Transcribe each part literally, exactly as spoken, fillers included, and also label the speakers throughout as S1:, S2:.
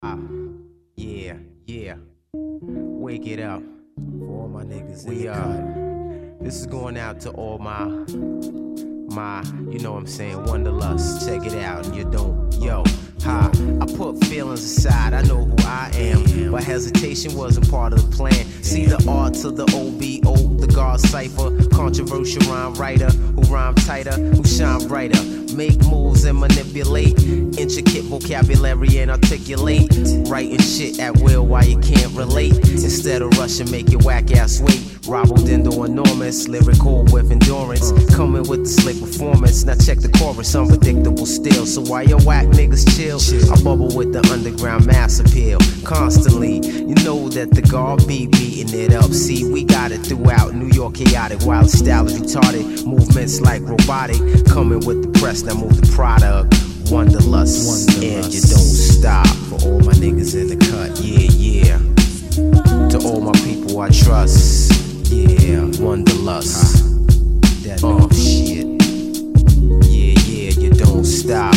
S1: Ah, yeah, yeah. Wake it up.
S2: For all my niggas
S1: We
S2: in the
S1: uh
S2: cut.
S1: this is going out to all my my, you know what I'm saying, wanderlust. Check it out and you don't. Yo, ha, I put feelings aside, I know who I am. But hesitation wasn't part of the plan. See the art to the O B O, the God cipher. Controversial rhyme writer, who rhyme tighter, who shine brighter. Make moves and manipulate. Intricate vocabulary and articulate. Writing shit at will while you can't relate. Instead of rushing, make your whack ass wait. Robbo Dindo enormous, lyrical with endurance. Coming with the slick performance. Now check the chorus, unpredictable still. So while your whack niggas chill, I bubble with the underground mass appeal. Constantly, you know that the guard be beating it up. See, we got it throughout New York, chaotic, wild style is retarded. Movements like robotic, coming with the press. Now move the product, wanderlust,
S2: Wanderlust.
S1: and you don't stop.
S2: For all my niggas in the cut.
S1: Yeah, yeah. To all my people I trust. Yeah, wanderlust.
S2: That
S1: Oh
S2: uh,
S1: shit. Yeah, yeah, you don't stop.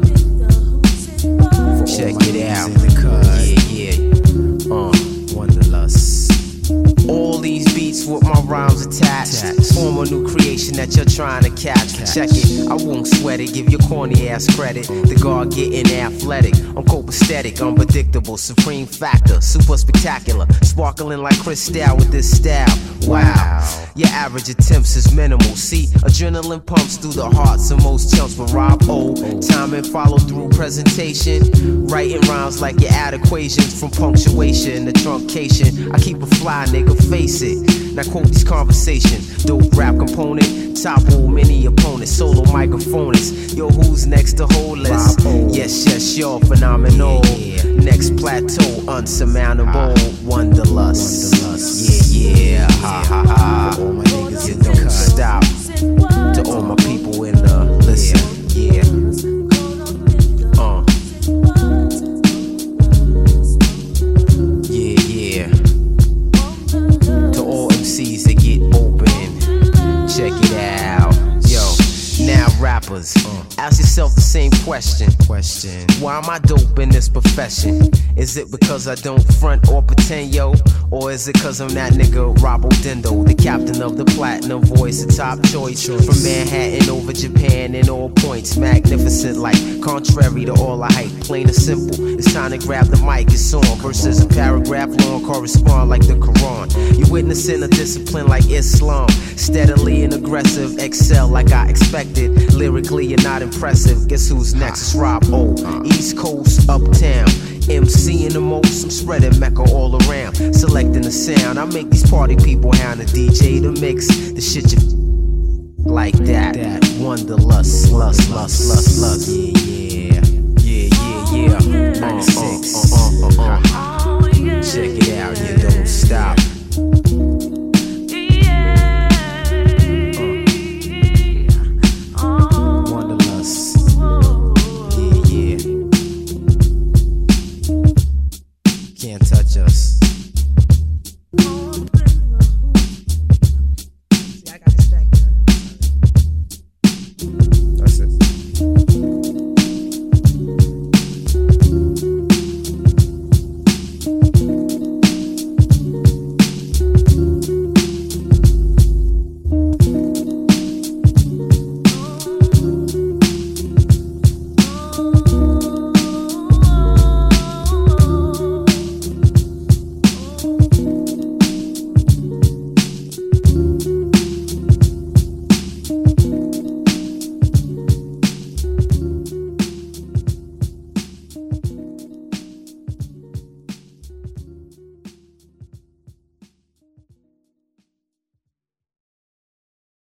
S2: for
S1: Check
S2: all my
S1: it
S2: niggas
S1: out.
S2: in the cut.
S1: Yeah, yeah. Uh.
S2: Wanderlust.
S1: All these beats with my rhymes attached.
S2: Attached.
S1: Form a new creation that you're trying to catch.
S2: Catch.
S1: Check it, I won't sweat it. Give your corny ass credit. The guard getting athletic. I'm copacetic, unpredictable, supreme factor, super spectacular, sparkling like crystal with this style. Wow, your average attempts is minimal. See, adrenaline pumps through the hearts of most chumps. But Rob O, time and follow through presentation. Writing rhymes like you add equations from punctuation to truncation. I keep a fly, nigga, face it. Now quote these conversations. Dope rap component, topple many opponents, solo microphonists. Yo, who's next to Holeless?
S2: Rob O.
S1: Yes, yes, you're phenomenal.
S2: Yeah.
S1: Next plateau, unsurmountable. Wanderlust.
S2: Wanderlust.
S1: Yeah, yeah. Ha ha ha.
S2: For all my niggas
S1: You
S2: in the
S1: don't
S2: cut.
S1: stop. To all my people in the listen. Yeah. Uh. Yeah, yeah. To all M Cs that get open, check it out. Yo, now rappers, ask yourself the same question.
S2: Question.
S1: Why am I dope in this profession? Is it because I don't front or pretend, yo? Or is it cause I'm that nigga Robbo Dindo, the captain of the platinum voice, a top choice,
S2: Choice.
S1: from Manhattan over Japan in all points, magnificent like contrary to all I hype, plain and simple. It's time to grab the mic, it's on. Verses a paragraph long correspond like the Quran. You're witnessing a discipline like Islam, steadily and aggressive, excel like I expected. Lyrically, you're not impressive. Guess who's next? It's Rob O. East Coast, uptown. MCing the most, I'm spreading Mecca all around. Selecting the sound, I make these party people hound the D J to mix the shit you like that.
S2: That.
S1: Wanderlust, lust, lust, lust, lust.
S2: Yeah,
S1: Yeah, yeah, yeah. Uh,
S2: ninety-six.
S1: uh, uh, uh, uh. Check it out, you don't stop.
S2: Wanderlust.
S1: Yeah, yeah.
S2: Can't touch us.